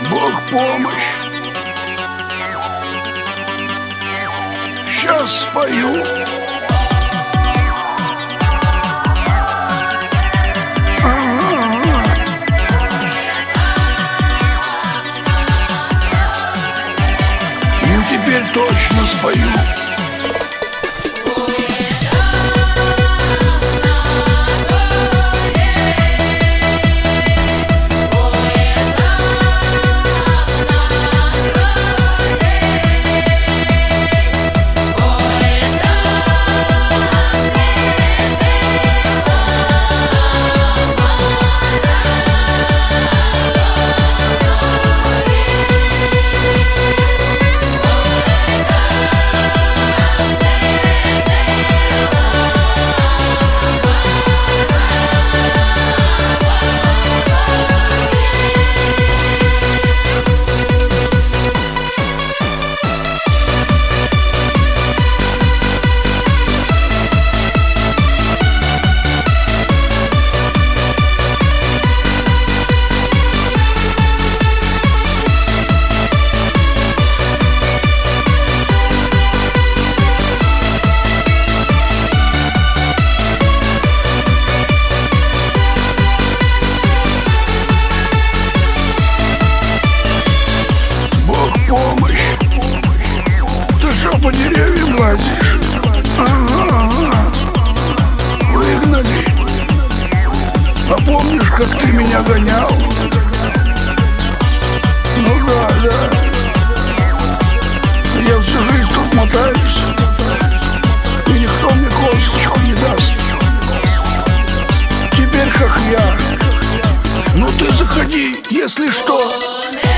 Бог помощь. Сейчас спою. Ну теперь точно спою. Помощь. Ты что, по деревьям лазишь? Ага. Выгнали. А помнишь, как ты меня гонял? Ну да. Я всю жизнь тут мотаюсь, и никто мне косточку не даст. Теперь как я. Ну ты заходи, если что.